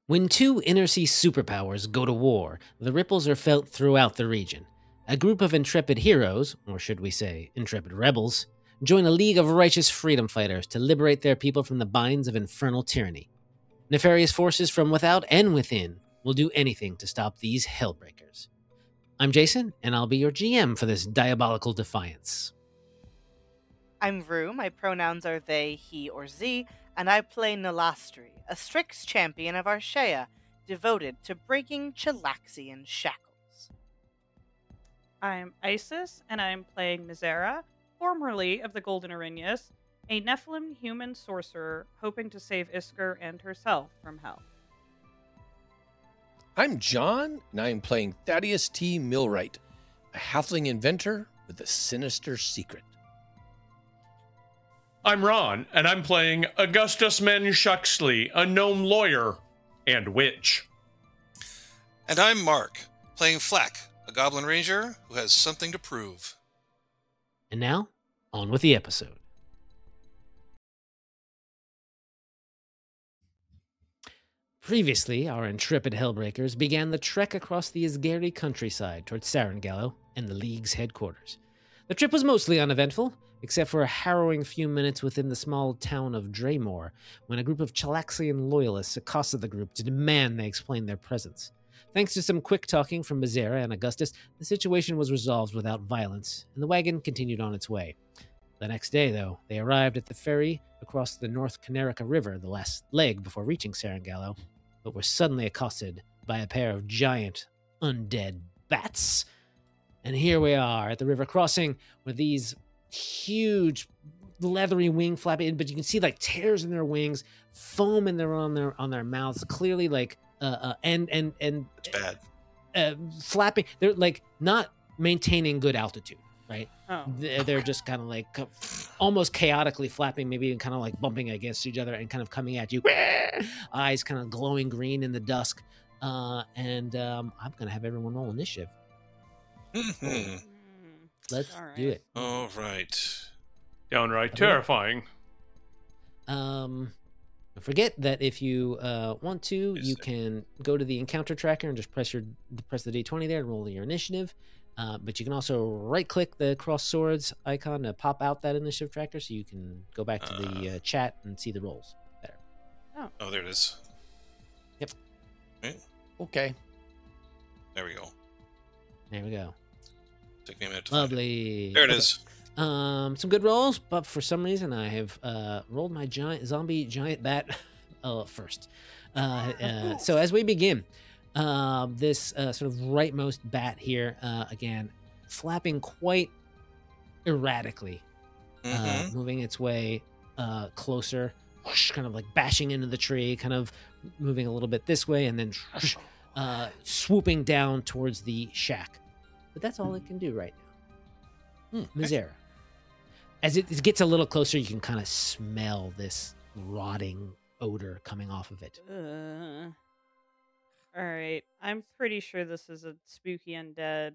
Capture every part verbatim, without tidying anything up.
When two inner-sea superpowers go to war, the ripples are felt throughout the region. A group of intrepid heroes, or should we say, intrepid rebels, join a league of righteous freedom fighters to liberate their people from the binds of infernal tyranny. Nefarious forces from without and within will do anything to stop these hellbreakers. I'm Jason, and I'll be your G M for this diabolical defiance. I'm Rue, my pronouns are they, he, or z, and I play Nalastri, a Strix champion of Arshea, devoted to breaking Chilaxian shackles. I'm Isis, and I'm playing Mizera, formerly of the Golden Erinyes, a Nephilim human sorcerer hoping to save Isker and herself from hell. I'm John, and I am playing Thaddeus T. Millwright, a halfling inventor with a sinister secret. I'm Ron, and I'm playing Augustus Men Shuxley, a gnome lawyer and witch. And I'm Mark, playing Flack, a goblin ranger who has something to prove. And now, on with the episode. Previously, our intrepid Hellbreakers began the trek across the Isgari countryside towards Sarangallo and the League's headquarters. The trip was mostly uneventful, except for a harrowing few minutes within the small town of Draymore, when a group of Chilaxian loyalists accosted the group to demand they explain their presence. Thanks to some quick talking from Mizera and Augustus, the situation was resolved without violence, and the wagon continued on its way. The next day, though, they arrived at the ferry across the North Canerica River, the last leg before reaching Sarangallo, but were suddenly accosted by a pair of giant, undead bats. And here we are at the river crossing with these huge leathery wing flapping, but you can see like tears in their wings, foam in their on their on their mouths, clearly like uh, uh and and and It's bad. uh, flapping. They're like not maintaining good altitude, right? Oh. They're they're just kind of like almost chaotically flapping, maybe even kind of like bumping against each other and kind of coming at you. Eyes kind of glowing green in the dusk. Uh, and um, I'm gonna have everyone roll initiative. Mm-hmm. Mm, Let's all right. do it. All right. Downright terrifying. Um, don't forget that if you uh, want to, Is you it- can go to the encounter tracker and just press your press the D twenty there and roll your initiative. Uh, but you can also right-click the cross swords icon to pop out that initiative tracker, so you can go back to the uh, chat and see the rolls better. Oh, there it is. Okay. There we go. There we go. Took me a minute to find it. Lovely. There it Okay. is. Um, some good rolls, but for some reason I have uh, rolled my giant zombie giant bat uh, first. Uh, uh, so as we begin, uh, this uh, sort of rightmost bat here, uh, again, flapping quite erratically, uh, Mm-hmm. moving its way uh, closer, whoosh, kind of like bashing into the tree, kind of moving a little bit this way, and then whoosh, uh, swooping down towards the shack. But that's all it can do right now. Hmm. Mizera. As it, it gets a little closer, you can kind of smell this rotting odor coming off of it. Uh, all right. I'm pretty sure this is a spooky undead.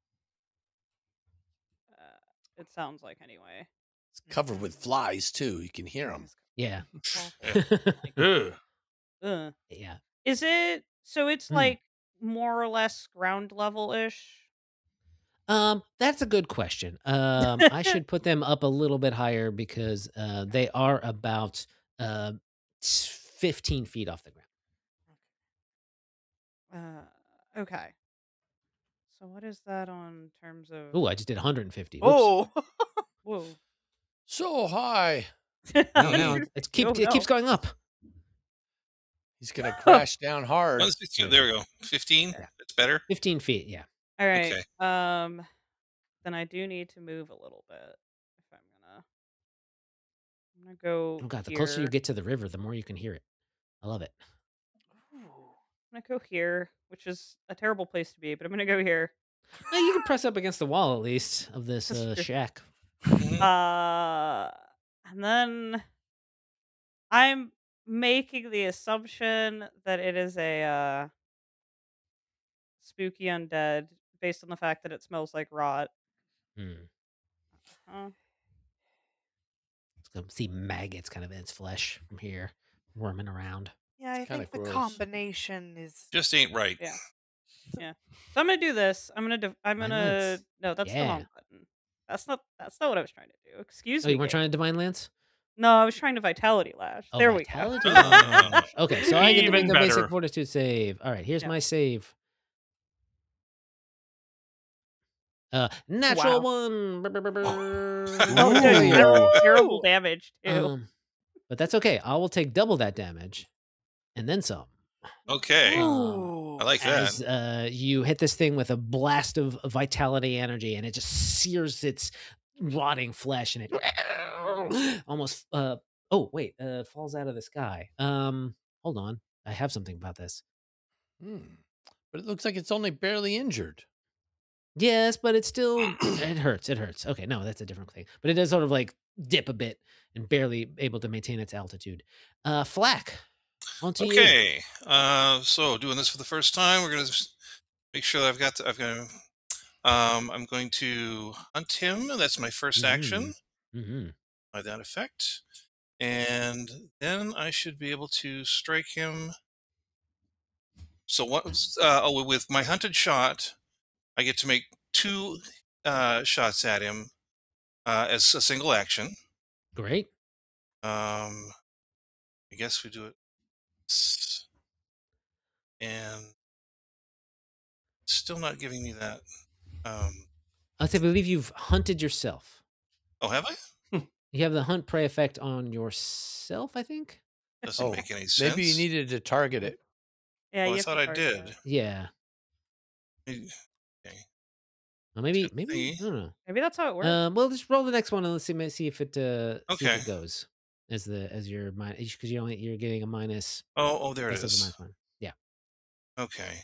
Uh, it sounds like anyway. It's covered with flies, too. You can hear them. Yeah. Ugh. Uh, Yeah. is it so? It's Hmm. like more or less ground level ish. Um, that's a good question. Um, I should put them up a little bit higher because uh, they are about uh, fifteen feet off the ground. Uh, okay. So what is that on terms of? Oh, I just did one hundred fifty. Oops. Oh, Whoa. So high. No, no, it's keep, Oh, it keeps no. going up. He's going to crash down hard. one sixty There we go. fifteen. Yeah. That's better. fifteen feet, yeah. All right. Okay. Um, then I do need to move a little bit if I'm gonna. I'm gonna go. Oh, God, the here. closer you get to the river, the more you can hear it. I love it. I'm gonna go here, which is a terrible place to be, but I'm gonna go here. Well, you can press up against the wall, at least, of this That's uh, true. shack. Mhm. Uh, and then I'm making the assumption that it is a uh, spooky undead based on the fact that it smells like rot. Hmm. Huh? Let's go see maggots kind of in its flesh from here, worming around. Yeah, I It's kinda think the gross. combination is. Just ain't right. Yeah. Yeah. So I'm gonna do this. I'm gonna. Div- I'm Divine gonna. Lance. No, that's the Yeah. wrong button. That's not. That's not what I was trying to do. Excuse Oh, me. you weren't game. trying to Divine Lance? No, I was trying to Vitality Lash. Oh, there Vitality we go. Lash. Okay, so I get to Even make the basic better. fortitude save. All right, here's Yeah. my save. Uh, natural one. Brr, brr, brr, brr. Oh, good. Failure. That's terrible damage too. Um, but that's okay. I will take double that damage, and then some. Okay. Ooh. I like that. As uh, you hit this thing with a blast of vitality energy, and it just sears its rotting flesh, and it almost. Uh, oh wait, uh, falls out of the sky. Um, hold on, I have something about this. Hmm. But it looks like it's only barely injured. Yes, but it's still it hurts. It hurts. Okay, no, that's a different thing. But it does sort of like dip a bit and barely able to maintain its altitude. Uh, Flack, onto you. Okay. Uh, so doing this for the first time, we're gonna just make sure that I've got. The, I've got. Um, I'm going to hunt him. That's my first action Mm-hmm. by that effect, and then I should be able to strike him. So what? was- Uh, oh, with my hunted shot, I get to make two uh, shots at him uh, as a single action. Great. Um, I guess we do it, s- and still not giving me that. Um, I believe you've hunted yourself. oh, have I? You have the hunt prey effect on yourself, I think. Doesn't Oh, make any sense. Maybe you needed to target it. Yeah, Oh, you I have to thought I target did. that. Yeah. Maybe- Okay. Well, maybe, Good maybe thingy. I don't know. Maybe that's how it works. Um, well, just roll the next one and let's see, see if it uh, see if Okay. it goes as the as your minus because you only you're getting a minus. Oh, oh, there it plus of the is. minus one. Yeah. Okay.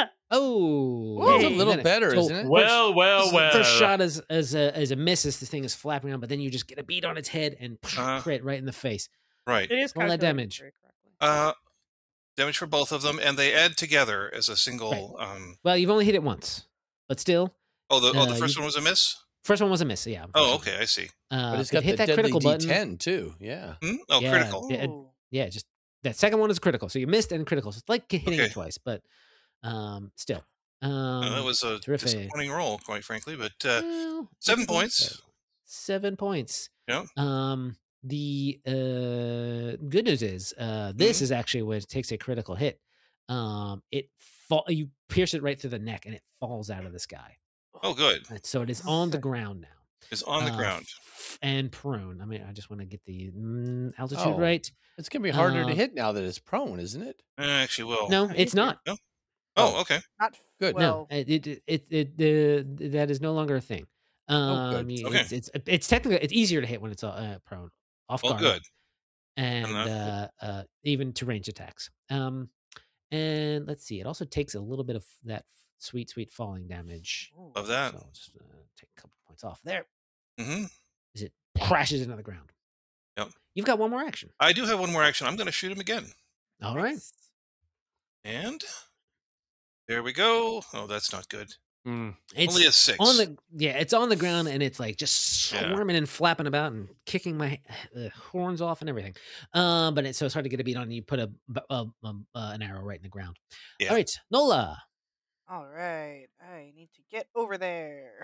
Oh, It's a you little got it. better, So isn't it? Well, well, First- well. First shot as as a as a miss as the thing is flapping around, but then you just get a beat on its head and Uh-huh. crit right in the face. Right. it is roll that calculated damage. very correctly. Uh, damage for both of them, and they add together as a single. Um. Well, you've only hit it once, but still, Oh, the oh the Uh, first you- one was a miss. first one was a miss. Yeah. Oh, unfortunately. okay, I see. Uh, But it's but got hit the that deadly critical D button. ten too. Yeah. Hmm? Oh, Yeah. critical. Yeah, Ooh. Yeah, just that second one is critical. So you missed and critical. So it's like hitting Okay. it twice, but um, still. Um, Uh, that was a terrific. disappointing roll, quite frankly. But uh, well, seven it's not points. terrible. Seven points. Yeah. Um, the uh, good news is uh, this Mhm. is actually when it takes a critical hit. Um, it fall you pierce it right through the neck and it falls out of the sky. Oh, good. And so it is on the ground now. It's on the Uh, ground. f- and prone. I mean, I just want to get the mm, altitude Oh. right. It's gonna be harder Uh, to hit now that it's prone, isn't it? Eh, actually, will. No, I it's think not. Oh, Oh. okay. Not Good. well. No, it it it, it, it uh, that is no longer a thing. Um, good. you- Okay. it's, it's it's technically it's easier to hit when it's uh, prone, off Well, guard, good. and uh, Enough. uh, even to range attacks. Um, and let's see, it also takes a little bit of that sweet sweet falling damage. Ooh. Of that. So I'll just uh, take a couple points off there hmm as it crashes into the ground. Yep. You've got one more action. I do have one more action. I'm going to shoot him again. All right. Nice. And there we go. Oh, that's not good. Mm. It's Only a six. on the yeah, it's on the ground and it's like just Yeah. swarming and flapping about and kicking my uh, horns off and everything. Um, but it's so it's hard to get a beat on. You put a, b- a- um, uh, an arrow right in the ground. Yeah. All right, Nola. All right. I need to get over there.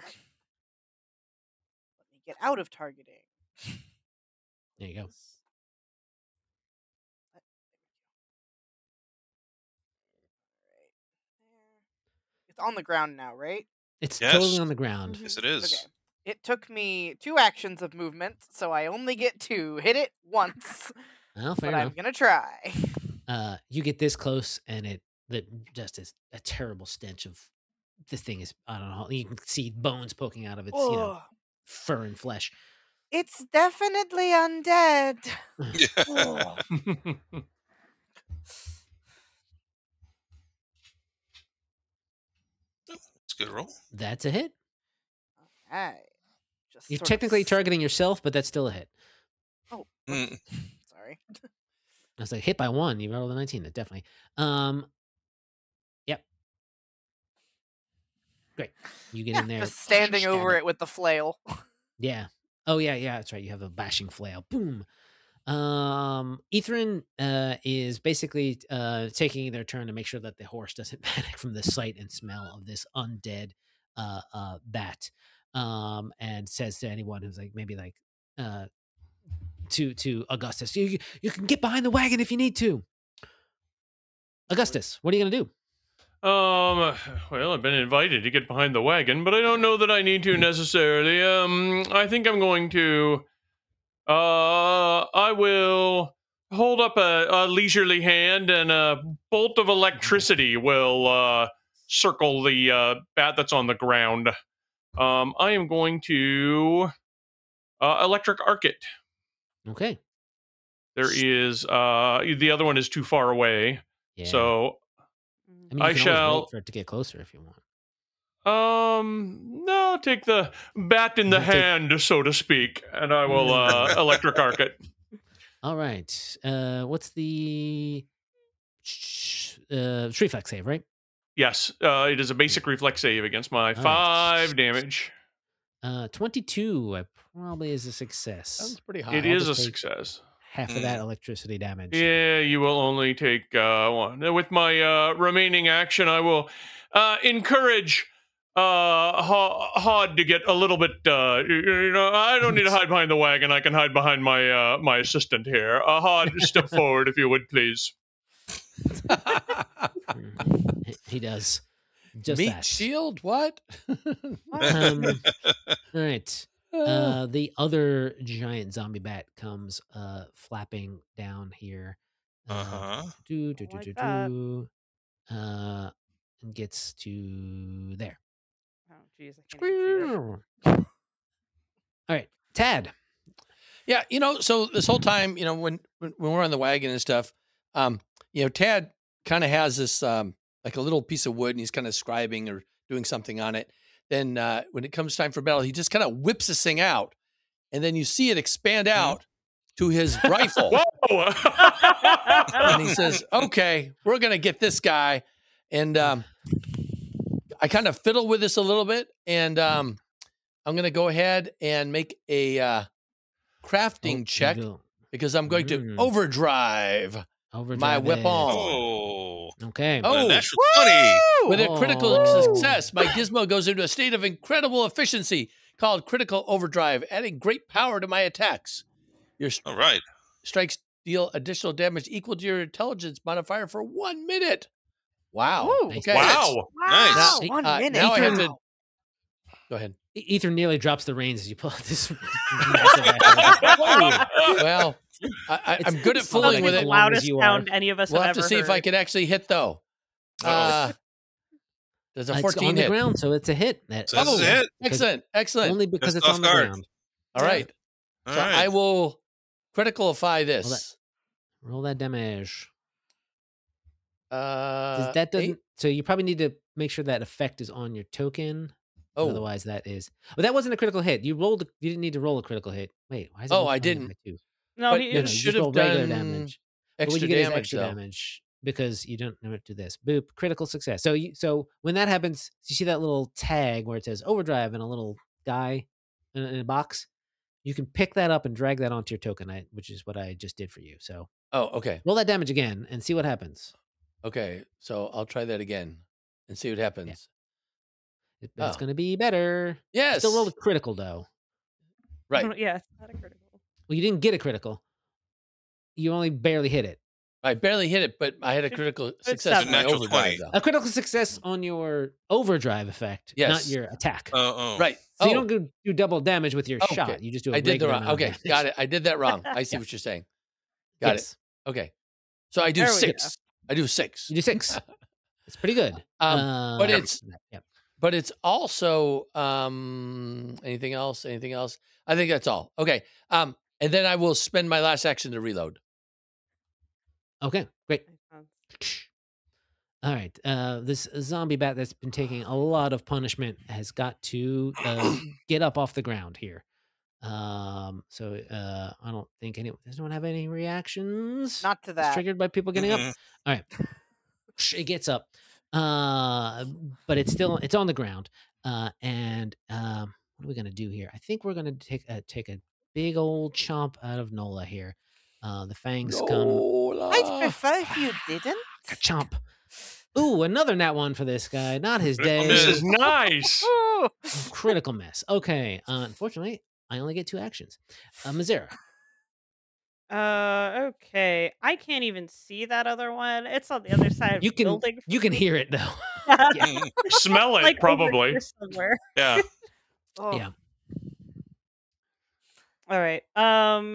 Let me get out of targeting. There you go. Let- Alright, there. It's on the ground now, right? It's Yes. totally on the ground. Yes, it is. Okay. It took me two actions of movement, so I only get to hit it once. Well, fair but I'm enough. gonna try. Uh, you get this close and it that just is a terrible stench of this thing is I don't know. You can see bones poking out of its you know Ugh. fur and flesh. It's definitely undead. Yeah. Ugh. It's a good roll. That's a hit. Alright. Just You're sort of technically s- targeting yourself, but that's still a hit. Oh, Mm. sorry. I was like hit by one. You rolled a nineteen. That definitely. Um. Yep. Great. You get in there. Just standing stab over it. it with the flail. Yeah. Oh yeah, yeah. That's right. You have a bashing flail. Boom. Um, Ethrin uh, is basically uh, taking their turn to make sure that the horse doesn't panic from the sight and smell of this undead uh, uh, bat, um, and says to anyone who's like maybe like uh, to to Augustus, you you can get behind the wagon if you need to. Augustus, what are you gonna do? Um, well, I've been invited to get behind the wagon, but I don't know that I need to necessarily. Um, I think I'm going to, uh, I will hold up a, a leisurely hand and a bolt of electricity will, uh, circle the, uh, bat that's on the ground. Um, I am going to, uh, electric arc it. Okay. There is, uh, the other one is too far away. Yeah. So, I mean, you I can always shall- wait for it to get closer if you want. Um, no, take the bat in the You take- hand, so to speak, and I will uh, electric arc it. All right. Uh, what's the uh, reflex save, right? Yes, uh, it is a basic reflex save against my right. five damage. Uh, twenty-two uh, probably is a success. Sounds pretty high. It I'll is a just take- success. Half of that electricity damage. Yeah, you will only take uh, one. With my uh, remaining action, I will uh, encourage uh, Ho- Hod to get a little bit. Uh, you, you know, I don't need to hide behind the wagon. I can hide behind my uh, my assistant here. Uh, Hod, step forward if you would, please. Mm, he- he does. Just Meat that. shield? What? Um, all right. Uh, the other giant zombie bat comes uh flapping down here. Uh huh. Do do do Like do that. do. Uh, and gets to there. Oh, jeez. I can't even see it. All right, Tad. Yeah, you know, so this whole time, you know, when when, when we're on the wagon and stuff, um, you know, Tad kind of has this um like a little piece of wood and he's kind of scribing or doing something on it. Then uh when it comes time for battle, he just kind of whips this thing out, and then you see it expand out to his rifle. Whoa! And he says, "Okay, we're gonna get this guy." And um, I kind of fiddle with this a little bit, and um, I'm gonna go ahead and make a uh, crafting Oh, check you go. because I'm going to Mm. overdrive Overdrive my it. weapon. Oh, Okay. Oh. a natural twenty. With a critical Oh. success, my gizmo goes into a state of incredible efficiency called critical overdrive, adding great power to my attacks. Your st- All right. strikes deal additional damage equal to your intelligence modifier for one minute. Wow. Ooh. Nice. Okay. Wow! Nice. One Uh, minute. now I have Ethan- to. Go ahead. E- Ether nearly drops the reins as you pull out this. massive rifle. Well, I, I, I'm It's- good at it's fooling not with the as it. long as loudest you are. sound any of us We'll have have to ever see if I heard. can actually hit, though. Uh-oh. Uh, there's a Uh, it's fourteen on the hit. ground, so it's a hit. That, So this is Oh, a hit. Excellent. Excellent. only because Just it's on off the guard. ground. All right. All So right. I will criticalify Well, this. Roll that damage. Uh, Does that doesn't. eight? So you probably need to make sure that effect is on your token. Oh, Otherwise, that is. But that wasn't a critical hit. You rolled. a- You didn't need to roll a critical hit. Wait. Why is it Oh, I multiplying didn't. by two? No, But he No, it no, is. you should just have roll regular done damage. But what extra you get is damage, extra though. damage because you don't know to this. Boop, critical success. So you so when that happens, you see that little tag where it says overdrive and a little guy in, a- in a box. You can pick that up and drag that onto your token, I, which is what I just did for you. So Oh, okay. roll that damage again and see what happens. Okay. So I'll try that again and see what happens. It, it's Oh. going to be better. Yes. Still roll a critical though. Right. Yeah, it's not a critical. Well, you didn't get a critical. You only barely hit it. I barely hit it, but I had a critical success seven. in my Natural overdrive, twenty. though. A critical success on your overdrive effect, not Yes. your attack. Oh, oh. Right. So oh, you don't go do double damage with your Okay. shot. You just do. I I did the wrong. Okay, got it. I did that wrong. I see Yeah. what you're saying. Got yes. it. Okay. So I do There we six. I do six. You do six. It's pretty good. Um, but Uh, it's- yep. But it's also um anything else? Anything else? I think that's all. Okay. Um, and then I will spend my last action to reload. Okay, great. Makes sense. All right. Uh, this zombie bat that's been taking a lot of punishment has got to uh, get up off the ground here. Um, so uh, I don't think any. Does anyone have any reactions? Not to It's that. triggered by people getting up. Mhm. All right. It gets up. Uh, but it's still it's on the ground. Uh, and um, what are we gonna do here? I think we're gonna take a take a big old chomp out of Nola here. Uh, the fangs come. Nola. I'd prefer if you didn't. Ka-chomp. Ooh, another nat one for this guy. Not his Critical day. This miss. is nice. Ooh. Critical miss. Okay. Uh, unfortunately, I only get two actions. Uh, Mazera. Uh, okay. I can't even see that other one. It's on the other side of You the can building. you can hear it though. Yeah. Smell it, Like over probably. here somewhere. Yeah. Oh. Yeah. All right. Um,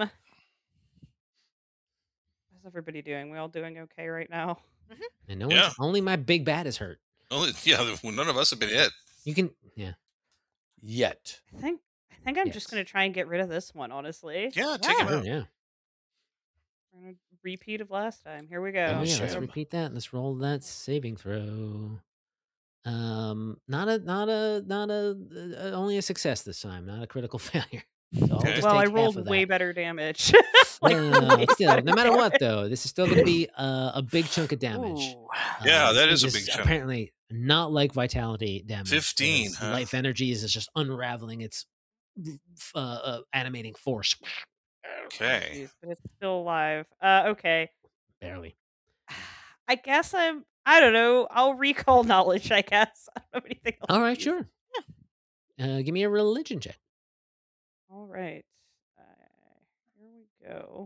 how's everybody doing? We all doing okay right now? And no Yeah. one's only my big bat is hurt. Only, yeah, none of us have been hit. You can yeah. Yet. I think I think I'm just Yes. gonna try and get rid of this one. Honestly, Yeah, take him Yeah. Sure, out. yeah. We're gonna repeat of last time. Here we Oh go. yeah, let's Finish him. repeat that. Let's roll that saving throw. Um, not a, not a, not a, uh, only a success this time. Not a critical failure. So I'll Okay. just Well, I take half rolled of way that. better damage. Like, Well, way still, better no matter what, damage. though, this is still going to be uh, a big chunk of damage. Ooh. Yeah, Um, that this is a big chunk. Apparently not like vitality damage. fifteen, Its huh? Life energy is just unraveling its uh, uh, animating force. Okay. Jeez, but it's still alive. Uh, okay. Barely. I guess I'm. I don't know. I'll recall knowledge. I guess I don't have anything else. All to right, use. sure. Uh, give me a religion check. All right. Uh, here we go.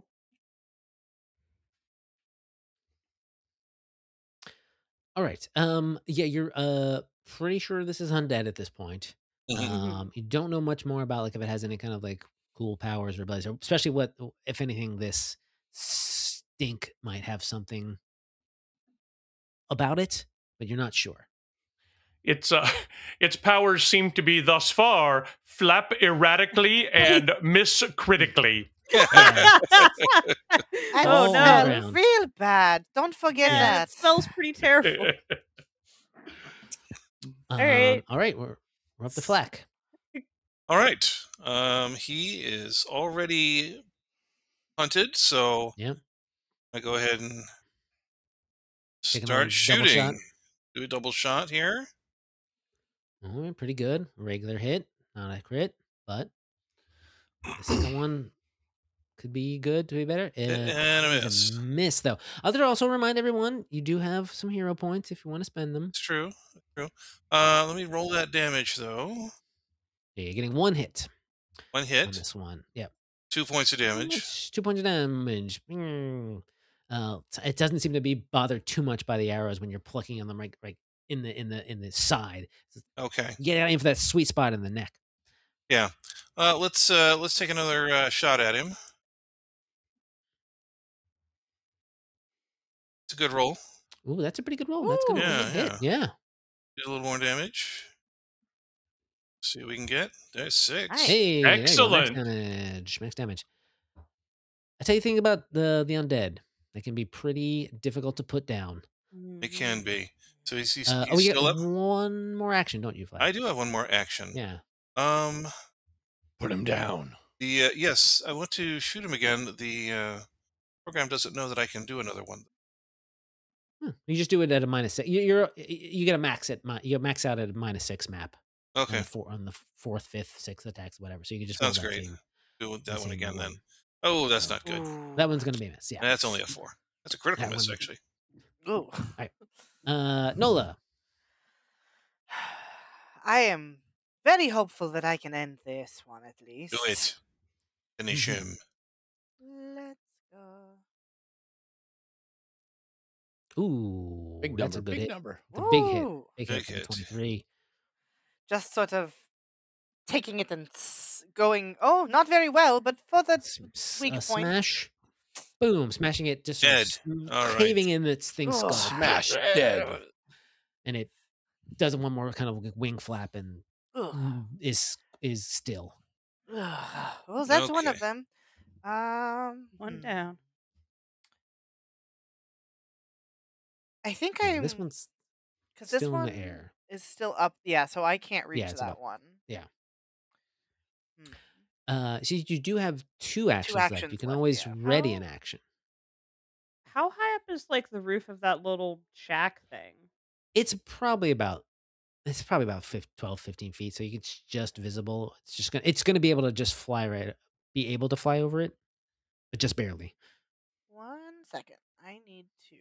All right. Um. Yeah, you're uh pretty sure this is undead at this point. Mhm. Um. You don't know much more about like if it has any kind of like cool powers or abilities, or especially what, if anything, this stink might have something about it, but you're not sure. Its uh, its powers seem to be thus far flap erratically and miss critically. Yeah. And Oh, All smell around. real bad. Don't forget Yeah, that. it smells pretty terrible. Um, right. All right. We're we're up to Flack. All right. Um, he is already hunted, so Yep. I go ahead and Take him start on double shot. shooting. Do a double shot here. All right, pretty good. Regular hit, not a crit, but the second one could be good to be better. Uh, And a it's miss. a miss, though. Other also remind everyone you do have some hero points if you want to spend them. It's true. It's true. Uh, let me roll that damage though. Yeah, you're getting one hit One on hit, this one. Yep. two points of damage. Much- Two points of damage. Mm. Uh, it doesn't seem to be bothered too much by the arrows when you're plucking on them right, right in the in the in the side. Okay. Get aim for that sweet spot in the neck. Yeah. Uh, let's uh, let's take another uh, shot at him. It's a good roll. Ooh, that's a pretty good roll. That's gonna be a Yeah, good hit. Yeah. Do a little more damage. See what we can get. There's six. Nice. Hey, there you go, Excellent. Max damage. Max damage. I tell you the thing about the the undead. They can be pretty difficult to put down. It can be. So he's, he's, Uh, he's oh, you get still up. one more action, don't you, Flash? I do have one more action. Yeah. Um. Put him down. The uh, yes, I want to shoot him again. The uh, program doesn't know that I can do another one. Hmm. You just do it at a minus six. You, you're you get a max at mi- you max out at a minus six map. On Okay, the, four, on the fourth, fifth, sixth attacks, whatever. So you can just roll sounds that great. same- Do that one same again one. then. Oh, that's So- not good. Ooh. That one's gonna be a miss. Yeah. That's only a four. That's a critical That miss, one- actually. Ooh. Uh, Nola. I am very hopeful that I can end this one at least. Do it. Finish Mhm. him. Let's go. Ooh, Big that's number. a good Big hit. number. It's a big hit. Ooh. Big, Big hit. for the hit. twenty-three. Just sort of taking it and s- going, oh, not very well, but for the S- s- weak a point. smash. Boom, smashing it, just sort of Dead. s- All right. caving in its thing's skull. Ugh. Smash dead. And it does one more kind of like wing flap and Ugh. is is still. Ugh. Well, that's one of Okay. them. Um, One hmm. down. I think Yeah, I'm this one's because this still one in the air. is still up. Yeah, so I can't reach Yeah, it's that about- one. yeah. Hmm. Uh, see, you do have two actions, left. You actions can left, always yeah. ready How- an action. How high up is like the roof of that little shack thing? It's probably about it's probably about fifteen, twelve, fifteen feet, so it's just visible. It's just gonna it's gonna be able to just fly right, be able to fly over it, but just barely. second. I need to.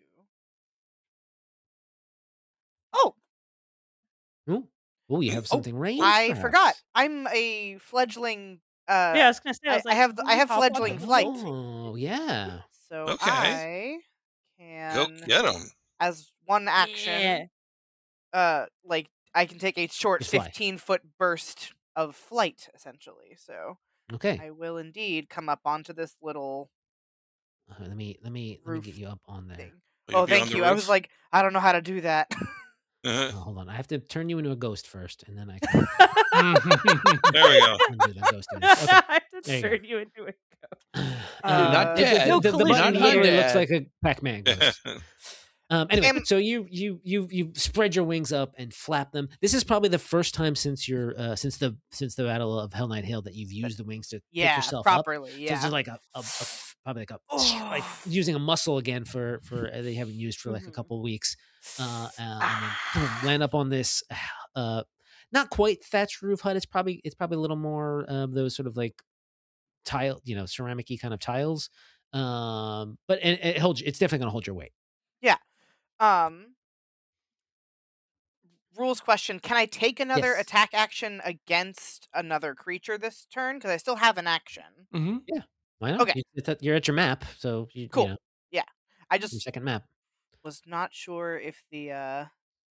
Oh, Ooh, Ooh, you have something ranged. I perhaps? forgot. I'm a fledgling. Uh, Yeah, I was gonna say. I, I, was I like, have the- can I you have hop on fledgling the flight. boat? Oh, yeah. So Okay. I Go can, get him. as one action, Yeah. uh, like I can take a short Just fly. fifteen foot burst of flight, essentially. So Okay. I will indeed come up onto this little Uh, let me let me let me get roof you up on there. thing. Will you Oh, be on thank the you. I was roof? like, I don't know how to do that. Uh-huh. Oh, hold on. I have to turn you into a ghost first, and then I can, There we go. can do the ghost image. Okay. I have to There you go. turn you into a Uh, not the- dead. The, the, the No button collision literally here. looks like a Pac-Man ghost. Um, anyway, Am- so you you you you spread your wings up and flap them. This is probably the first time since your uh, since the since the Battle of Hell Knight Hill that you've used the wings to pick yeah, yourself up. properly. So Yeah. it's just like a, a, a probably like a like Oh. using a muscle again for for uh, they haven't used for like a Mhm. couple weeks, uh, uh, and then kind of land up on this, uh, not quite thatched roof hut. It's probably it's probably a little more of those sort of like tile, you know, ceramic-y kind of tiles. Um, but it, it holds. It's definitely going to hold your weight. Um, rules question: can I take another Yes. attack action against another creature this turn? Because I still have an action. hmm Why not? Okay. You- it's at- You're at your map, so you, Cool. you know, I your just second map. was not sure if the uh,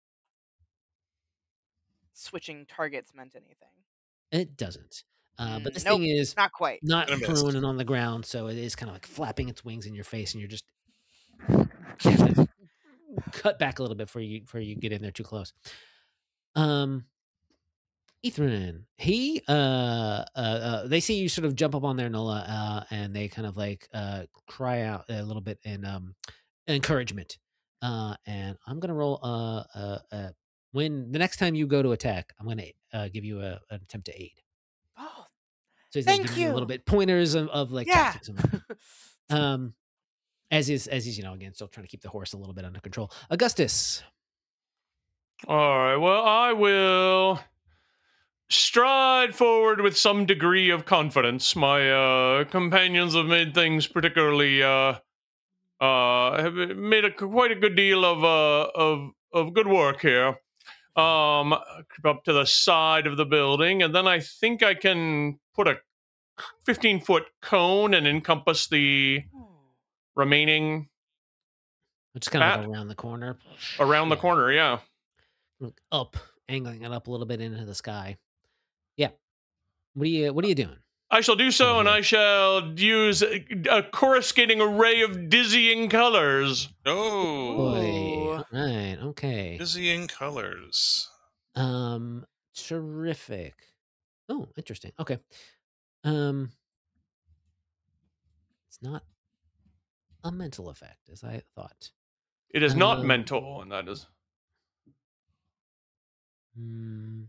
switching targets meant anything. It doesn't. Uh, but Mm, this nope, thing is Not quite. not Gonna miss. prone and on the ground, so it is kind of like flapping its wings in your face, and you're just you have to cut back a little bit before you before you get in there too close. Um, Ithran, he uh, uh uh they see you sort of jump up on there, Nola, uh, and they kind of like uh cry out a little bit in um encouragement. Uh, and I'm gonna roll uh uh, uh when the next time you go to attack, I'm gonna uh give you a, an attempt to aid. Oh, So he's like Thank giving you a little you. bit pointers of, of like yeah. tactics and whatnot. Um, as is as he's you know again still trying to keep the horse a little bit under control. Augustus, All right. Well, I will stride forward with some degree of confidence. My uh, companions have made things particularly uh, uh, have made a, quite a good deal of uh, of of good work here. Um, creep up to the side of the building, and then I think I can put a fifteen foot cone and encompass the remaining which is kind of Bat? like around the corner, around the Yeah. corner. Yeah. Look up, angling it up a little bit into the sky. Yeah. What are you What are you doing? I shall do so, Over and here. I shall use a, a coruscating array of dizzying colors. Oh, Boy. Ooh. All right. Okay. dizzying colors. Um. Terrific. Oh, interesting. Okay. Um. It's not a mental effect, as I thought. It is not Um, mental, and that is. Mm,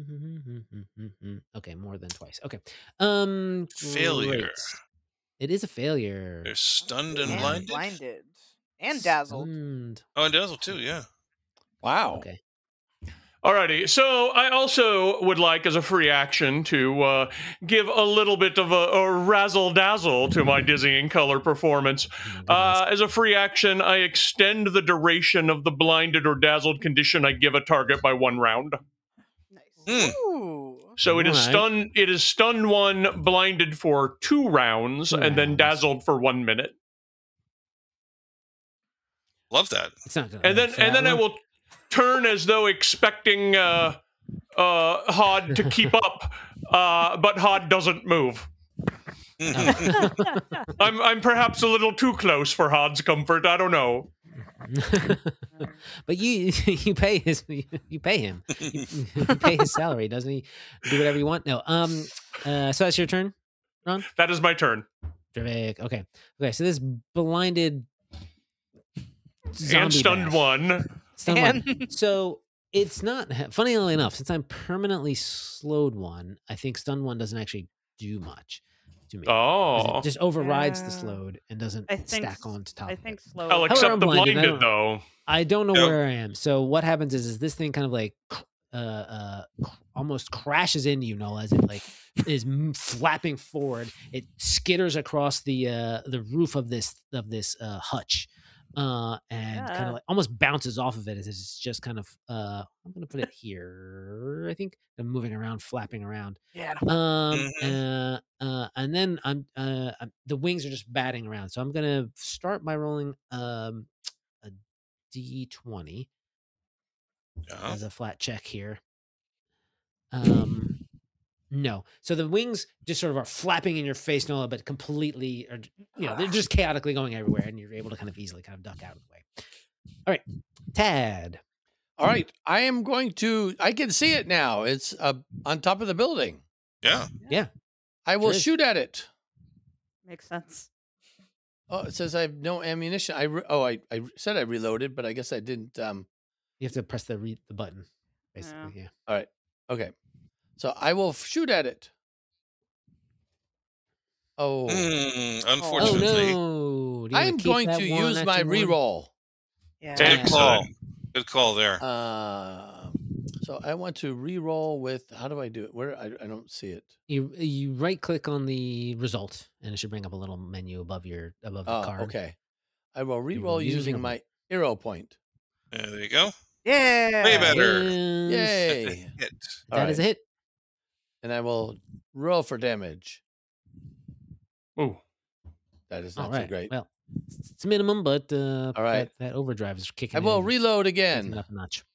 okay, more than twice. Okay. Um Failure. great. It is a failure. They're stunned and And blinded. blinded. And dazzled. Stunned. Oh, and dazzled too. Yeah. Wow. Okay. Alrighty, so I also would like, as a free action, to uh, give a little bit of a, a razzle dazzle to my dizzying color performance. Oh my goodness. Uh, as a free action, I extend the duration of the blinded or dazzled condition I give a target by one round. Nice. Hmm. Ooh. So it is Alright. stun. It is stun one, blinded for two rounds, Two and then rounds. dazzled for one minute. Love that. It's not gonna And then live for and that then I long. will turn as though expecting uh, uh, Hod to keep up, uh, but Hod doesn't move. I'm I'm perhaps a little too close for Hod's comfort. I don't know. But you you pay his you pay him. You, you pay his salary, doesn't he? Do whatever you want. No. Um. Uh. So that's your turn, Ron. That is my turn. Terrific. Okay. Okay. So this blinded zombie And stunned bash- one. Stunned one. And So it's not funnily enough, since I'm permanently slowed one, I think stun one doesn't actually do much to me. 'Cause Oh. It just overrides the Yeah. slowed and doesn't I think stack s- on top. I of think it. slow. I'll However, accept I'm the blinded, I blinded, don't- though. I don't know Yep. where I am. So what happens is, is this thing kind of like uh uh almost crashes into you, Nola, as it like is m- flapping forward. It skitters across the uh, the roof of this of this uh, hutch, uh, and kind Yeah. of like almost bounces off of it as it's just kind of. Uh, I'm gonna put it here. I think I'm moving around, flapping around. Yeah. Um, Mhm. uh, uh, and then I'm uh, I'm, the wings are just batting around. So I'm gonna start by rolling um a d twenty Yeah. as a flat check here. Um, no. So the wings just sort of are flapping in your face, Nola, but completely, or you know, they're just chaotically going everywhere, and you're able to kind of easily kind of duck out of the way. All right, Tad. All right, I am going to. I can see it now. It's uh, on top of the building. Yeah. Yeah, I will Sure is. shoot at it. Makes sense. Oh, it says I have no ammunition. I re- oh, I, I said I reloaded, but I guess I didn't. Um. you have to press the re- the button, basically. Yeah. All right. Okay. So I will f- shoot at it. Oh, Mm, Oh unfortunately. no! Do you I wanna am keep going that to one use my action one? reroll. Yeah. Good Excellent. call. Good call there. Uh, so I want to re-roll with. How do I do it? Where I, I don't see it. You you right click on the result, and it should bring up a little menu above your above the Oh, card. okay. I will will re-roll use using hero my hero point. Yeah, there you go. Yeah. Way better. Yes, Yay! Hit. All that is a right. hit. And I will roll for damage. Ooh. That is All not so right. great. Well, it's minimum, but uh, All right. that, that overdrive is kicking. I will in, reload kicking it again, up a notch.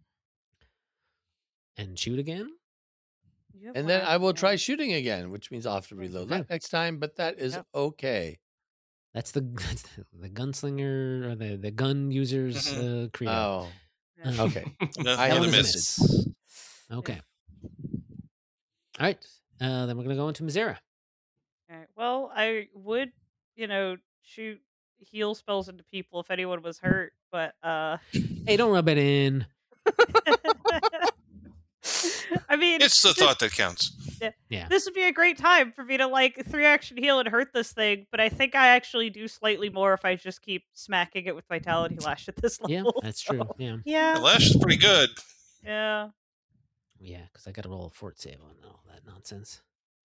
And shoot again. You have and one then I will action, try yeah. shooting again, which means I'll have to reload Okay. that next time. But that is Yep. okay. That's the that's the, the gunslinger or the the gun users Mhm. uh, credo. Oh, Yeah. okay. Nothing I That in have one the is a miss. miss. Okay. All right. Uh, then we're gonna go into Mizera. Okay. Well, I would, you know, shoot heal spells into people if anyone was hurt, but uh Hey, don't rub it in. I mean, It's the this, thought that counts. Yeah. this would be a great time for me to like three action heal and hurt this thing, but I think I actually do slightly more if I just keep smacking it with Vitality Lash at this Yeah, level. that's true. so, Yeah. The Yeah. lash is pretty good. Yeah. Yeah, because I got to roll a fort save on all that nonsense.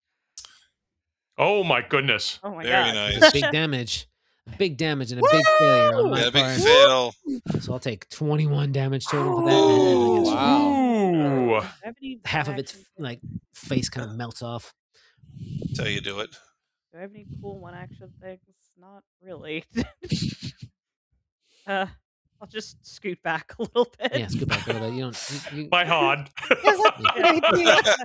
Oh my goodness. Oh my Very god. nice. Big damage. Big damage and a big failure on my Yeah, big part. fail. So I'll take twenty-one damage total for that. Ooh. and Wow. Ooh. Do I have any Half one of its action things? like face kind of melts off. That's how you do it. Do I have any cool one action things? Not really. uh, I'll just scoot back a little bit. Yeah, scoop back a little bit. You don't. You, you, My hod. Yes, that's a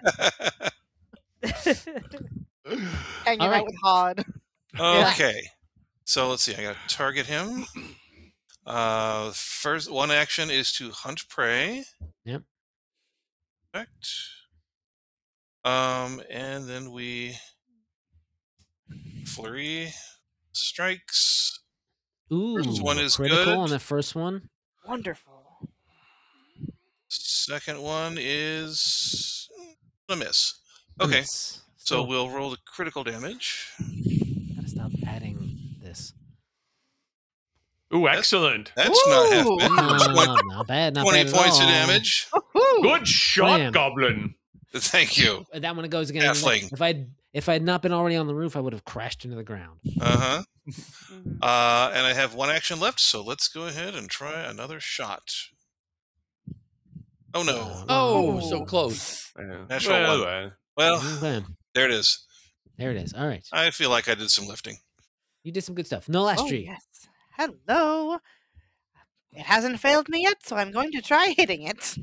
great idea. Hanging All right. out with Hod. Okay. So let's see. I got to target him. Uh, first one action is to hunt prey. Yep. Perfect. Um, and then we flurry strikes. ooh, First one is critical good. on the first one. Wonderful. Second one is a miss. Okay. Miss. So Still we'll roll the critical damage. gotta stop adding this. Ooh, excellent. That's not half Ooh. bad. No, not bad. Not twenty bad at points of all. damage. Woohoo! Good shot, Bam. Goblin. Thank you. And that one goes again. Halfling. If I if I had not been already on the roof, I would have crashed into the ground. Uh-huh. Mhm. Uh, and I have one action left, so let's go ahead and try another shot. Oh no. Uh, Oh, Oh. so close. Yeah. Natural well, one. well. Well, okay. there it is. There it is. All right. I feel like I did some lifting. You did some good stuff. No last Oh, G. yes. Hello. It hasn't failed me yet, so I'm going to try hitting it.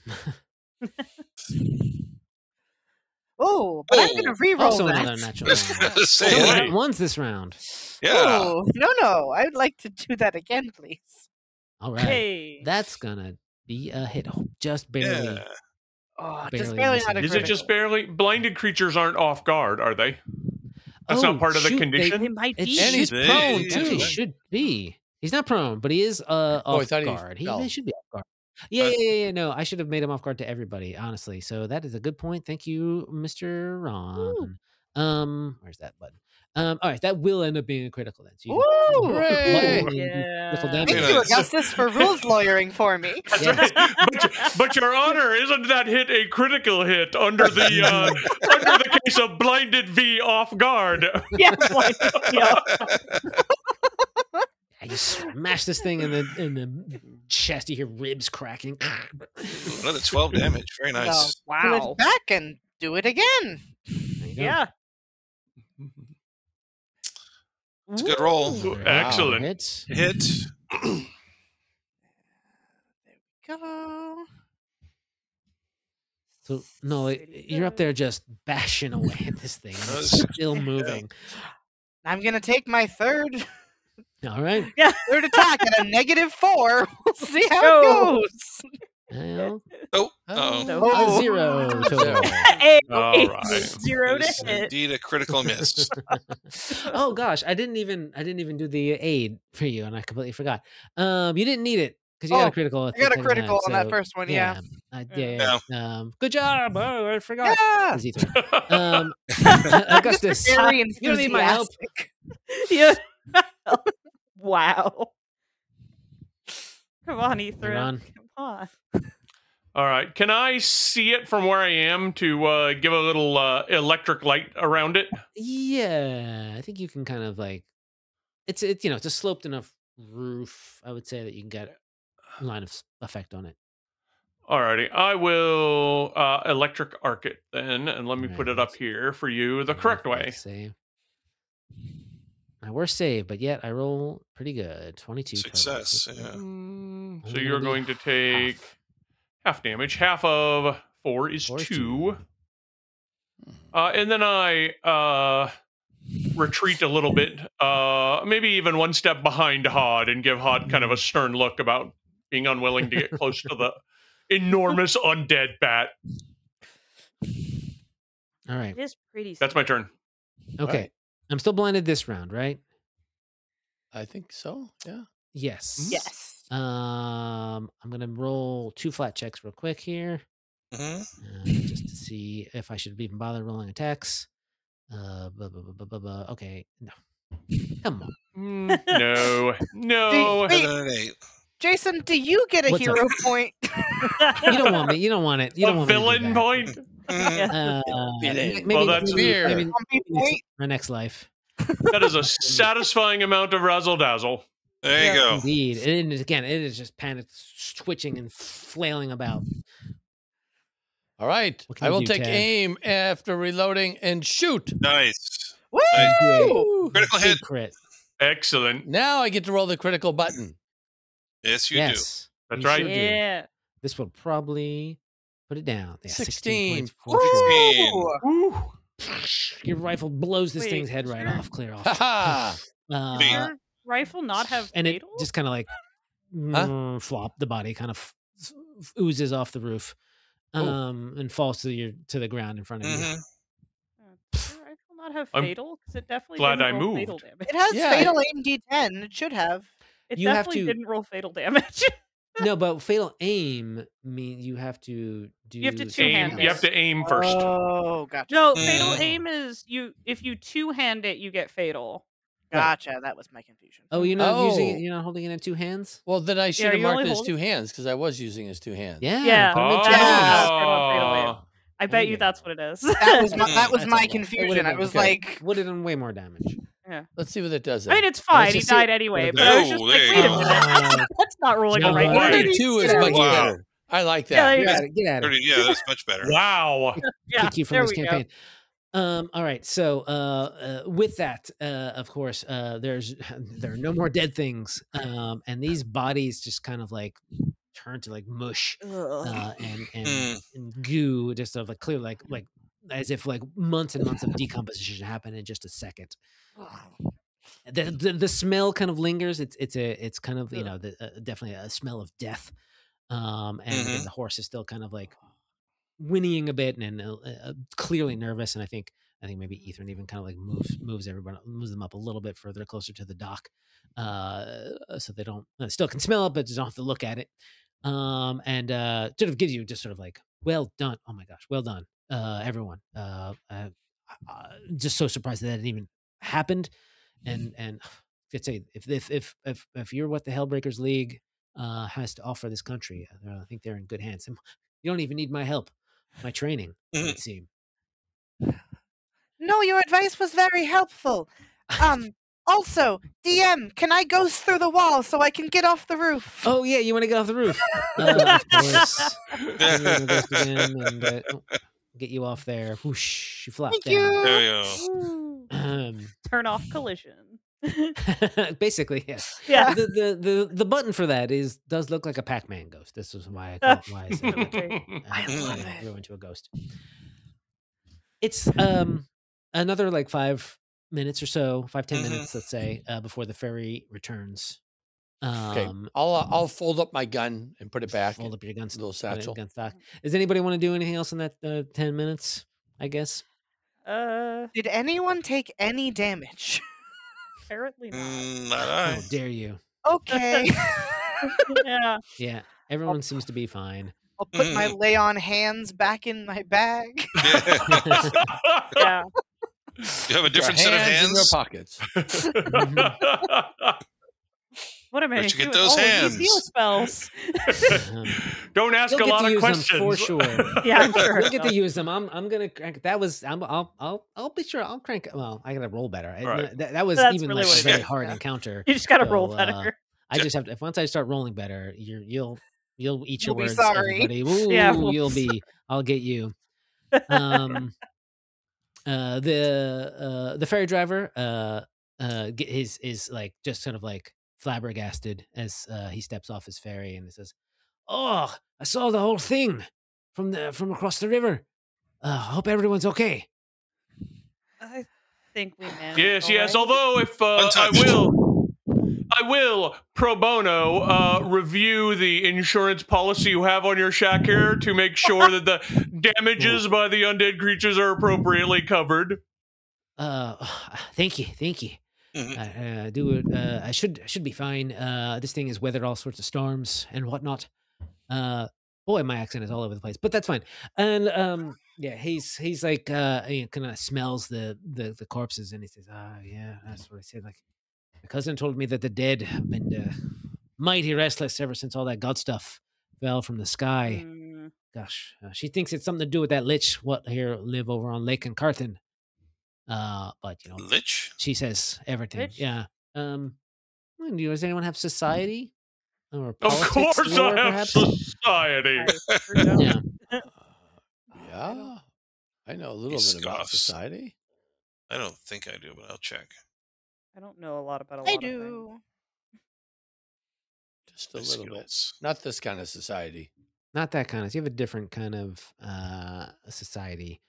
Oh, but I'm going Oh. to re-roll Also that. another natural I was one. gonna So say, we Wait. got ones this round. yeah. Oh, no, no. I'd like to do that again, please. All right. Hey. That's gonna be a hit. Oh, just barely. Yeah. Oh, Barely just barely not a missing. Is it just critical. barely? Blinded creatures aren't off guard, are they? That's Oh, not part of the shoot, they- condition? They might It be. And he's should, prone, it actually too. should be. He's not prone, but he is uh, Oh, I off thought he guard. He, fell. he should be off guard. Yeah, Uh, yeah, yeah, yeah. No, I should have made him off guard to everybody, honestly. So that is a good point. Thank you, Mister Ron. Um, where's that button? Um, all right, that will end up being a critical then. So you Ooh! can Hooray! critical Yeah. damage. Thank Very you, nice. Augustus, for rules lawyering for me. That's Yes. right. But, but your honor, isn't that hit a critical hit under the uh, under the case of blinded V off guard? Yeah, like, yeah. You smash this thing in the in the chest. You hear ribs cracking. Another twelve damage. Very nice. So, pull Wow. it back and do it again. There you go. Yeah. It's a good roll. Ooh. Wow. Excellent. Hits. Hit. Go. So no, it- Pretty you're up good. there just bashing away at this thing. and It's That's- still moving. I'm gonna take my third All right. third attack at a negative four. We'll see how Go. it goes. Well, Oh. Oh. Uh-oh. No. a Oh. zero total. Hey, All hey, right. zero to It's hit. indeed a critical miss. Oh gosh, I didn't even I didn't even do the aid for you, and I completely forgot. Um, you didn't need it because you got Oh, a critical. I got a critical on that first one, yeah. I did. Um, good job. Oh, I forgot. Yeah. Easy turn. Um, Augustus, Very you don't need my help. enthusiastic. Yeah. Wow. Come on, Ethan. on. Come on. All right. Can I see it from where I am to uh, give a little uh, electric light around it? Yeah, I think you can kind of like it's it's you know it's a sloped enough roof. I would say that you can get line of s- effect on it. Alrighty, I will uh, electric arc it then, and let me Alright, put it up let's- here for you the Uh, correct let's way. Save. My worst save, but yet I roll pretty good. Twenty-two. total. Success, Let's- yeah. Mm, so Only you're gonna going do to take half. half. damage. Half of four is Four is two. Uh, and then I uh, retreat a little bit, uh, maybe even one step behind Hod, and give Hod kind of a stern look about being unwilling to get close to the enormous undead bat. All right. It is pretty. That's my turn. Okay. right. I'm still blinded this round, right? I think so. Yeah. Yes. Yes. Um, I'm gonna roll two flat checks real quick here, hmm uh, just to see if I should even bother rolling attacks. Uh, blah, blah, blah, blah, blah, blah. Okay, no, come on. Mm, no, no. Wait. And then an eight. Jason, do you get a What's up? hero point? You don't want me. You don't want it. You don't A want me to do villain that. point. Mhm. Uh, Villain. maybe, Well, that's maybe, fear. maybe Zombie maybe point? my next life. That is a satisfying amount of razzle dazzle. There you Yeah. go. Indeed, and it- again, it is just panic, twitching and flailing about. All right. What can I you will do, take Tad? aim after reloading and shoot. Nice. Woo! Woo! Critical Big hit. crit. Excellent. Now I get to roll the critical button. Yes, you Yes, That's you right. sure do. Yeah. This will probably put it down. Yeah, sixteen. points for sure. do. Ooh. Woo. Your rifle blows this Wait, thing's head does right your- off, clear off. Ha ha. Uh, Does Your rifle not have and it fatal? just kind of like mm, flop. The body kind of f- f- oozes off the roof, Oh. um, and falls to your to the ground in front of you. hmm Uh, Does your rifle not have I'm fatal? Because it definitely glad didn't I roll fatal moved. damage. It has Yeah, fatal aim D ten. It should have. It You have definitely to- didn't roll fatal damage. No, but fatal aim means you have to do. have to something two-hand Aim. it. You have to aim first. Oh, gotcha. no, fatal Mm. aim is you. If you two hand it, you get fatal. Gotcha. That was my confusion. Oh, you're not using Oh. it. You're not holding it in two hands. Well, then I should Yeah, have you marked only it as hold two hands because I was using his two hands. Yeah. Yeah. put 'em in Oh. two Yeah. hands. They're not fatal aim. I bet you you go. that's what it is. That was my, that was That's my all right. It confusion. would've I done- was okay. like, Would have done way more damage. Let's see what it does. I mean, then. it's fine. He just see- died anyway. Look But at I was that. just Oh, like, there wait you a go. minute. That's not rolling a No, right uh, number. thirty-two is much Wow. better. I like Yeah, that. there you Get go. at it. Get at it. thirty, yeah, that's much better. Wow. Yeah, Kick you from there this we campaign. Um, all right, so uh, uh, with that, uh, of course, uh, there's there are no more dead things, um, and these bodies just kind of like turn to like mush go. uh, and and, Hmm. and goo, just of like clear like like as if like months and months of decomposition happen in just a second. The, the the smell kind of lingers. It's it's a it's kind of you know the, uh, definitely a smell of death, um, and, Mhm. and the horse is still kind of like whinnying a bit and uh, uh, clearly nervous. And I think I think maybe Ethan even kind of like moves moves everybody moves them up a little bit further closer to the dock, uh, so they don't uh, still can smell it, but just don't have to look at it. Um, and uh, sort of gives you just sort of like well done. Oh my gosh, well done, uh, everyone. Uh, uh, uh, just so surprised that I didn't even happened, and and I'd say if if if if if you're what the Hellbreakers League uh, has to offer this country, uh, I think they're in good hands. And you don't even need my help, my training, it would seem. No, your advice was very helpful. Um. Also, D M, can I ghost through the wall so I can get off the roof? Oh yeah, you want to get off the roof? Uh, of course. I'm gonna ghost again and uh, oh, get you off there. Whoosh! You flop Thank down. you. There we go. Um, Turn off collision. basically, yes. Yeah. The, the the the button for that is does look like a Pac-Man ghost. This is why I call, why I said that. Okay. Uh, I love yeah, it. grew into a ghost. It's um another like five minutes or so, five ten Mhm. minutes, let's say, uh, before the ferry returns. Okay, Um, I'll uh, I'll fold up my gun and put it back. fold up your gun, little put it in satchel. gun stock. Does anybody want to do anything else in that uh, ten minutes? I guess. Uh, Did anyone take any damage? apparently not. Mm, not How I. dare you? Okay. Yeah. Yeah, everyone seems to be fine. I'll put my Mm. lay on hands back in my bag. Yeah. You have a Put your different set of hands in your hands. pockets. What am I Where'd you get doing? those Oh, hands? these heal spells. Um, Don't ask You'll a get lot to of use them questions. for sure. Yeah, I'm sure. You'll get to use them. I'm I'm gonna crank. That was I'm I'll I'll I'll be sure I'll crank. Well, I gotta roll better. I- Right. That, that was That's even really like what a it very is, hard yeah. encounter. You just gotta So, roll uh, better. I just have to. If once I start rolling better, you're you'll you'll eat your You'll be words, sorry. everybody. Ooh, Yeah, we'll- you'll be. I'll get you. Um. Uh. The uh the ferry driver uh uh get is is like just kind of like flabbergasted as uh he steps off his ferry and he says, "Oh, I saw the whole thing from the from across the river. Uh, hope everyone's okay." I think we managed. Yes, all yes. right. Although, if uh, I Untouched. will, I will pro bono uh, review the insurance policy you have on your shack here to make sure that the damages by the undead creatures are appropriately covered. Uh, thank you, thank you. Mhm. I uh, do it. Uh, I should I should be fine. Uh, this thing has weathered all sorts of storms and whatnot. Uh, boy, my accent is all over the place, but that's fine. And um, yeah, he's he's like uh, he kind of smells the, the the corpses and he says, "Ah, yeah, that's what I said." Like my cousin told me that the dead have been uh, mighty restless ever since all that god stuff fell from the sky. Mm, Gosh, uh, she thinks it's something to do with that lich what here live over on Lake and Carthen. Uh, but you know, Lich? she says everything. Lich? Yeah. Um, hmm, do- does anyone have society or Of politics course, lore, I have perhaps? society. I sure don't. Yeah. Uh, yeah, I know a little He bit about scoffs. society. I don't think I do, but I'll check. I don't know a lot about a lot I of things. do. Just a My little bit. skills. Not this kind of society. Not that kind of. You have a different kind of uh society.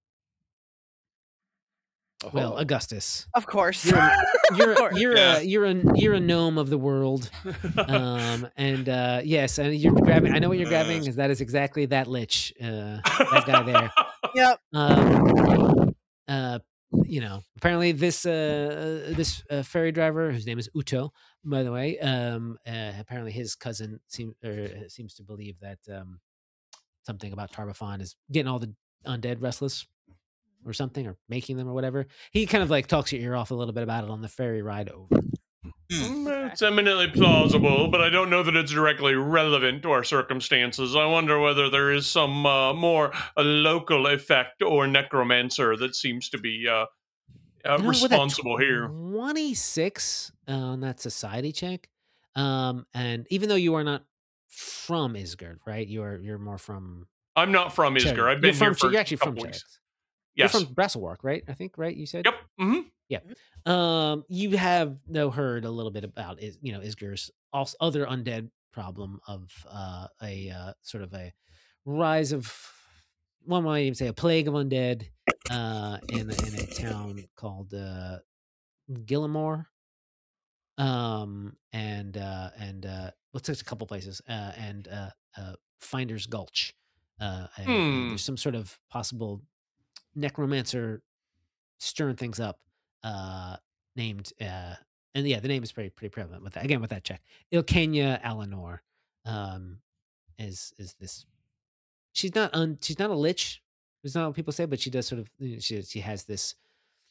Well, Oh. Augustus, Of course. you're you're Of course. you're Yeah. a you're a you're a gnome of the world. Um, and uh, yes, and you're grabbing. I know what you're grabbing because that is exactly that lich. Uh, that guy there. Yep. Um, uh, you know, apparently this uh, uh, this uh, ferry driver, whose name is Uto, by the way, um, uh, apparently his cousin seems or uh, seems to believe that um, something about Tarbafon is getting all the undead restless or something, or making them or whatever. He kind of like talks your ear off a little bit about it on the ferry ride over. Mm, It's eminently plausible, but I don't know that it's directly relevant to our circumstances. I wonder whether there is some uh, more uh, local effect or necromancer that seems to be uh, uh, You know, with that responsible here. twenty-six on that society check. Um, and even though you are not from Isgard, right? You are you're more from I'm not from Isgar. Cherry. I've been you're from, here for you're a actually from couple weeks. Cherix. Yes. You're from Brasselwark, right? I think, right? You said. Yep. hmm Um, you have no heard a little bit about is you know Isgar's also other undead problem of uh, a uh, sort of a rise of one might even say a plague of undead uh, in a- in a town called uh, Gillimore. Um, and uh, and uh, let's take a couple places uh, and uh, uh, Finder's Gulch. Uh, and, and Hmm. there's some sort of possible necromancer stirring things up uh named uh and yeah the name is pretty pretty prevalent with that again with that check. Ilkania Alanor um is is this she's not un she's not a lich, it's not what people say, but she does sort of you know, she she has this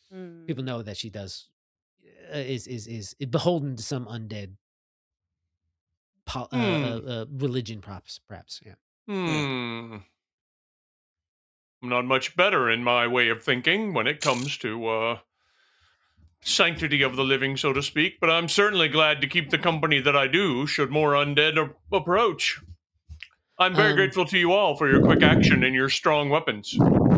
Mm. People know that she does uh, is is is beholden to some undead po- uh, Hmm. uh, uh, religion, perhaps. Perhaps, yeah. Hmm. I'm not much better in my way of thinking when it comes to uh, sanctity of the living, so to speak, but I'm certainly glad to keep the company that I do should more undead a- approach. I'm very Um, grateful to you all for your quick action and your strong weapons.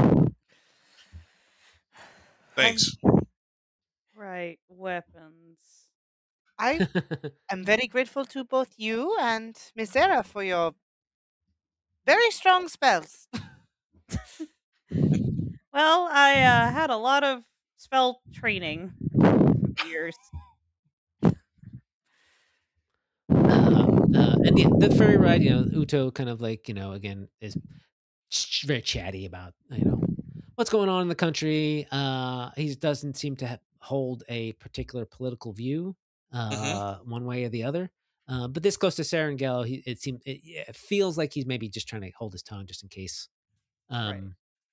Thanks. Right, weapons. I am very grateful to both you and Mizera for your very strong spells. Well, I uh, had a lot of spell training over the years. um, uh, and yeah, the ferry ride, you know, Uto kind of like, you know, again, is ch- very chatty about, you know, what's going on in the country. Uh, he doesn't seem to ha- hold a particular political view, Mm-hmm. uh, one way or the other. Uh, but this goes to Serengel. He it seems it, yeah, it feels like he's maybe just trying to hold his tongue just in case. Um, Right.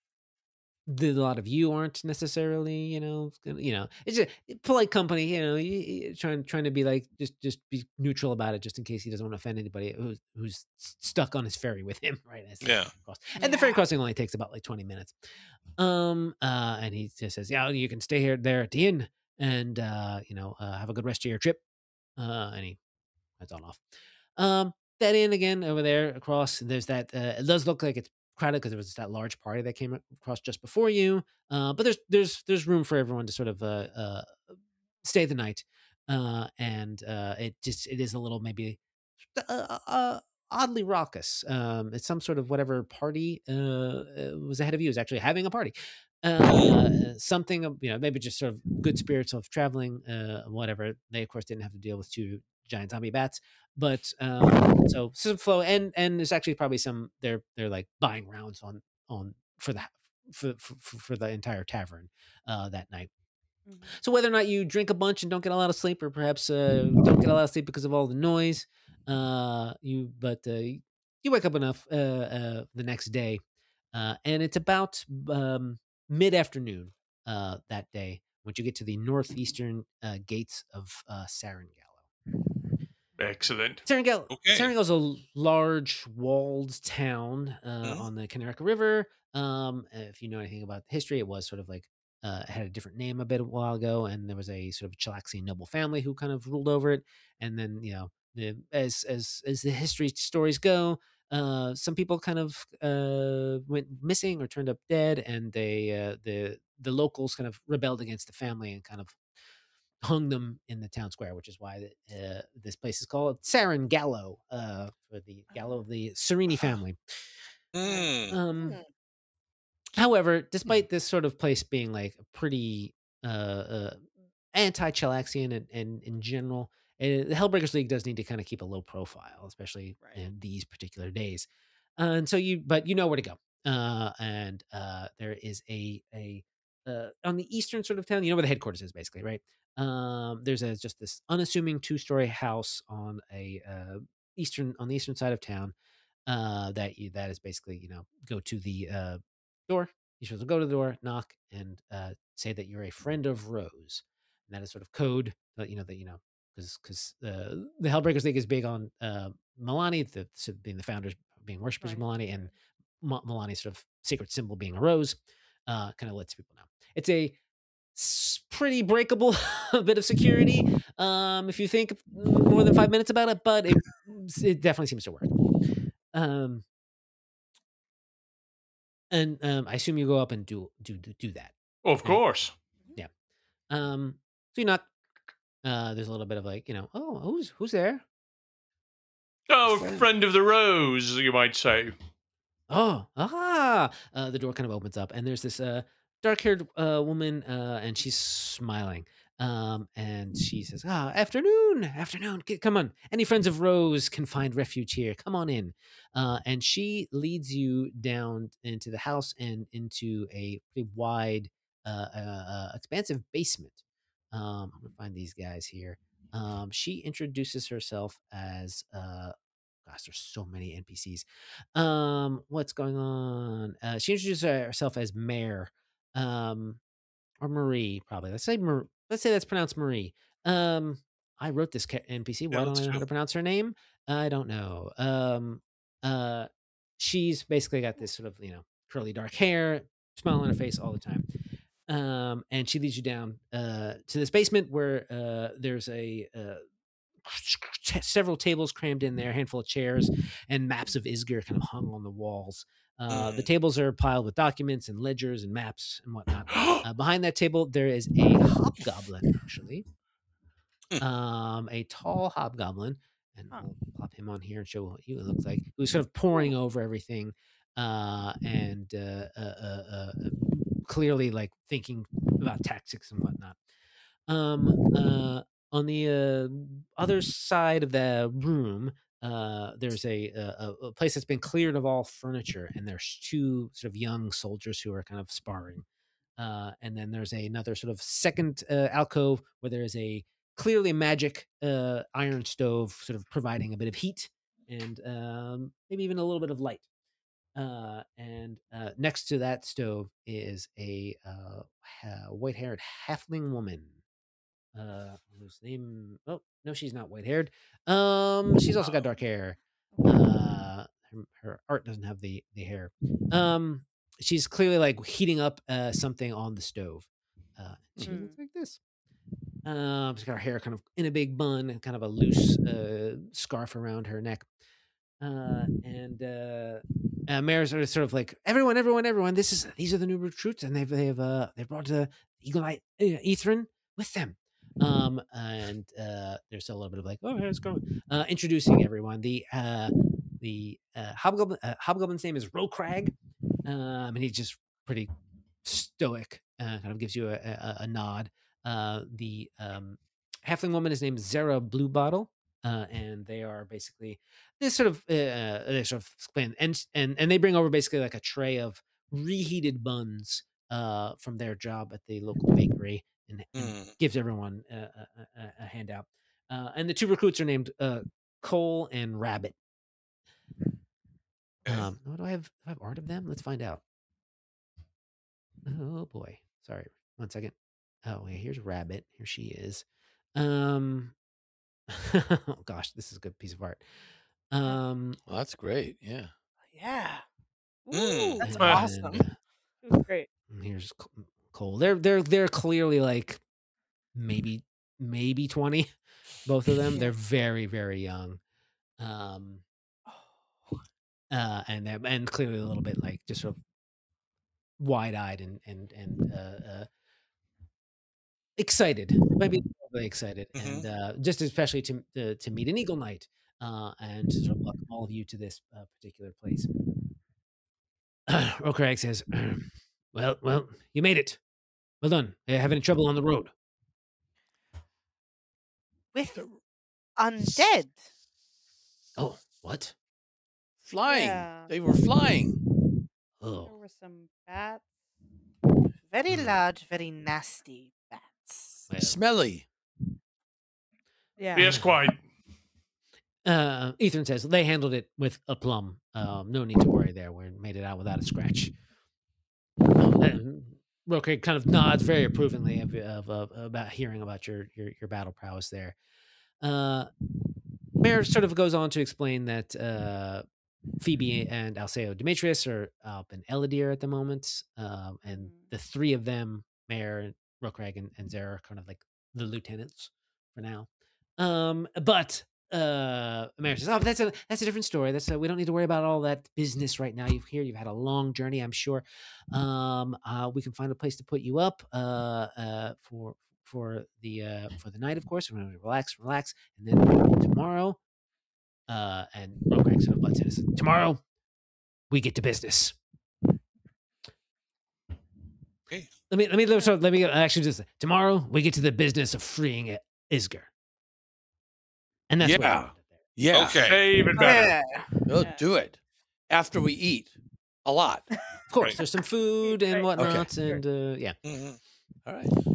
the, a lot of you aren't necessarily, you know, gonna- you know, it's a polite company, you know, y- y- trying trying to be like just just be neutral about it, just in case he doesn't want to offend anybody who's who's s- stuck on his ferry with him, right? As they Yeah. cross. And the ferry Yeah. crossing only takes about like twenty minutes. Um, uh, and he just says, "Yeah, you can stay here there at the inn, and uh, you know, uh, have a good rest of your trip." Uh, and he heads on off. Um, that inn again over there across. There's that. Uh, it does look like it's crowded because there was that large party that came across just before you. Uh, but there's there's there's room for everyone to sort of uh, uh stay the night. Uh, and uh, it just it is a little maybe uh, uh, oddly raucous. Um, it's some sort of whatever party uh, uh, was ahead of you is actually having a party. Uh, something of, you know, maybe just sort of good spirits of traveling, uh, whatever. They of course didn't have to deal with two giant zombie bats, but um, so some flow, and and there's actually probably some they're they're like buying rounds on on for the for for, for the entire tavern uh, that night. Mhm. So whether or not you drink a bunch and don't get a lot of sleep, or perhaps uh, don't get a lot of sleep because of all the noise, uh, you but uh, you wake up enough uh, uh, the next day, uh, and it's about um, mid afternoon uh, that day once you get to the northeastern uh, gates of uh, Sarengallo. Excellent. Serengel, Okay. Serengal's a l- large walled town uh, Mhm. on the Connecticut River. Um, if you know anything about history, it was sort of like uh, it had a different name a bit a while ago, and there was a sort of Chilaxian noble family who kind of ruled over it. And then, you know, the, as as as the history stories go, uh, some people kind of uh, went missing or turned up dead, and they uh, the the locals kind of rebelled against the family and kind of hung them in the town square, which is why the, uh, this place is called Sarin Gallo, uh, for the Gallo of the Serini family. Mm. Um, Hmm. however, despite this sort of place being like a pretty uh, uh, anti-Chilaxian and, and in general, uh, the Hellbreakers League does need to kind of keep a low profile, especially Right. in these particular days. Uh, and so you, but you know where to go. Uh, and uh, there is a a uh, on the eastern sort of town. You know where the headquarters is, basically, right? Um, there's a just this unassuming two-story house on a uh, eastern on the eastern side of town. Uh, that you that is basically, you know, go to the uh, door. You're supposed to go to the door, knock, and uh, say that you're a friend of Rose. And that is sort of code that, you know, that, you know, because because uh, the Hellbreakers League is big on uh, Milani, the so being the founders, being worshippers of Right, Milani, and Ma- Milani's sort of secret symbol being a rose. Uh, kind of lets people know. It's a s- pretty breakable bit of security, um, if you think more than five minutes about it, but it it definitely seems to work. Um, and um, I assume you go up and do do do, do that. Of Right. course. Yeah. Um, so you knock. Uh, there's a little bit of like, you know, oh, who's who's there? Oh, Friend. friend of the rose, you might say. Oh, ah! Uh, the door kind of opens up, and there's this uh, dark-haired uh, woman, uh, and she's smiling. Um, and she says, "Ah, afternoon, afternoon. Get, come on. Any friends of Rose can find refuge here. Come on in." Uh, and she leads you down into the house and into a pretty wide, uh, uh, uh, expansive basement. Um, I'm gonna find these guys here. Um, she introduces herself as, uh, gosh, there's so many N P Cs. Um, what's going on? Uh, she introduces herself as Mare. Um, or Marie, probably. Let's say Mar- let's say that's pronounced Marie. Um, I wrote this ca- N P C. Why Yeah, don't I let's know how do. to pronounce her name? I don't know. Um, uh, she's basically got this sort of you know curly dark hair, smile on her face all the time. Um, and she leads you down uh, to this basement where uh, there's a uh, t- several tables crammed in there, a handful of chairs, and maps of Isgir kind of hung on the walls. Uh, the Mm. tables are piled with documents and ledgers and maps and whatnot. Uh, behind that table, there is a hobgoblin, actually, um, a tall hobgoblin, and Huh. we'll plop him on here and show what he looks like. Who's sort of poring over everything, uh, and uh, uh, uh, uh, clearly like thinking about tactics and whatnot. Um, uh, on the uh, other side of the room, uh, there's a, a a place that's been cleared of all furniture, and there's two sort of young soldiers who are kind of sparring. Uh, and then there's a, another sort of second uh, alcove where there is a clearly magic uh, iron stove, sort of providing a bit of heat and um, maybe even a little bit of light. Uh, and uh, next to that stove is a uh, ha- white-haired halfling woman. Uh, whose name? Oh no, she's not white-haired. Um, she's also got dark hair. Uh, her, her art doesn't have the the hair. Um, she's clearly like heating up uh something on the stove. Uh, she Mm. looks like this. Um, she's got her hair kind of in a big bun and kind of a loose uh scarf around her neck. Uh, and uh, uh, Mayor's are sort of like everyone, everyone, everyone. This is these are the new recruits, and they've they've uh they brought uh, Eagle Eye uh, Ethrin with them. Um, and uh, there's a little bit of like, oh, how's it going? Uh, introducing everyone. The uh, the uh, hobgoblin uh, hobgoblin's name is Rokrag. Um, and he's just pretty stoic. Uh, kind of gives you a, a, a nod. Uh, the um, halfling woman is named Zara Bluebottle. Uh, and they are basically this sort of uh, they sort of explain and and and they bring over basically like a tray of reheated buns uh, from their job at the local bakery and, and Mm. gives everyone a, a, a, a handout. Uh, and the two recruits are named uh, Cole and Rabbit. Okay. Um, what do I have? Do I have art of them? Let's find out. Oh boy, sorry. One second. Oh, yeah, here's Rabbit. Here she is. Um, oh gosh, this is a good piece of art. Um, Well, that's great. Yeah. Yeah. Mm. That's and, awesome. uh, It was great. here's C- Cole. They're they're they're clearly like maybe maybe twenty. Both of them. They're very very young. Um, uh, and they're and clearly a little bit like just sort of wide eyed and and and uh, uh, excited. Maybe really excited, Mhm. and uh, just especially to uh, to meet an Eagle Knight uh, and to sort of welcome all of you to this uh, particular place. Rokrag says, "Well, well, you made it. Well done. You have any trouble on the road?" With undead. Oh, what? Flying. Yeah. They were flying. There Oh, were some bats. Very Hmm. large, very nasty bats. well. Smelly. Yeah. Yes, quite. Uh, Ethan says they handled it with aplomb. Um, no need to worry there. We made it out without a scratch. Um, Rokrag kind of nods very approvingly of, of, of about hearing about your, your your battle prowess there. Uh, Mayor sort of goes on to explain that uh, Phoebe and Alceo Demetrius are up in Eladir at the moment, um, and Mhm. the three of them, Mayor, Rokrag, and, and Zara, are kind of like the lieutenants for now. Um, but uh, Mayor says, "Oh, but that's a that's a different story. That's a, we don't need to worry about all that business right now. You've here, you've had a long journey, I'm sure. Um, uh, we can find a place to put you up uh, uh, for for the uh, for the night, of course. We're going to relax, relax, and then tomorrow." Uh, and Rokrag sort of butts in and says, "Tomorrow, we get to business." Okay. Let me let me so let me actually just tomorrow we get to the business of freeing I- Isgir, and that's where Yeah. we'll end it there. Yeah. Okay. Hey, even better. Yeah. We'll Yeah. do it after we eat a lot. Of course, Right. there's some food and Right. whatnot, Okay. and uh, yeah. Mhm. All right.